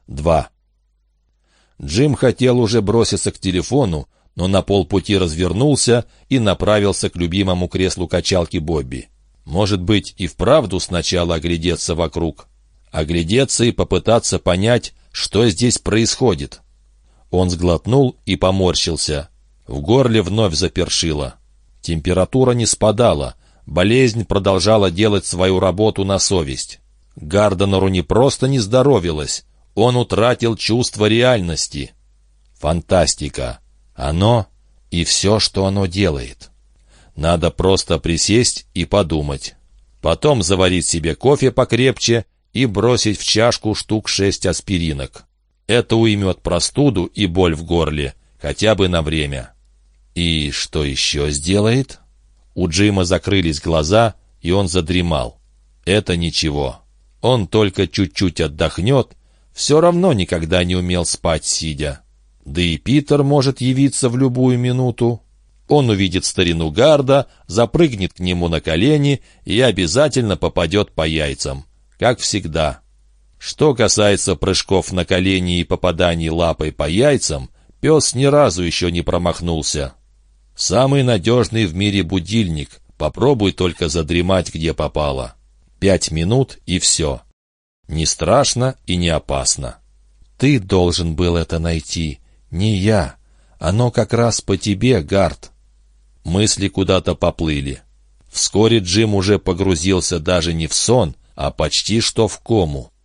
2. Джим хотел уже броситься к телефону, но на полпути развернулся и направился к любимому креслу качалки Бобби. Может быть, и вправду сначала оглядеться вокруг. Оглядеться и попытаться понять, что здесь происходит. Он сглотнул и поморщился. В горле вновь запершило. Температура не спадала, болезнь продолжала делать свою работу на совесть. Гарденеру не просто не здоровилось, он утратил чувство реальности. Фантастика. Оно и все, что оно делает. Надо просто присесть и подумать. Потом заварить себе кофе покрепче и бросить в чашку штук 6 аспиринок. Это уймет простуду и боль в горле, хотя бы на время. И что еще сделает? У Джима закрылись глаза, и он задремал. Это ничего. Он только чуть-чуть отдохнет, все равно никогда не умел спать сидя. Да и Питер может явиться в любую минуту. Он увидит старину Гарда, запрыгнет к нему на колени и обязательно попадет по яйцам, как всегда. Что касается прыжков на колени и попаданий лапой по яйцам, пес ни разу еще не промахнулся. Самый надежный в мире будильник. Попробуй только задремать, где попало. 5 минут и все. Не страшно и не опасно. Ты должен был это найти, не я. Оно как раз по тебе, Гард. Мысли куда-то поплыли. Вскоре Джим уже погрузился даже не в сон, а почти что в кому.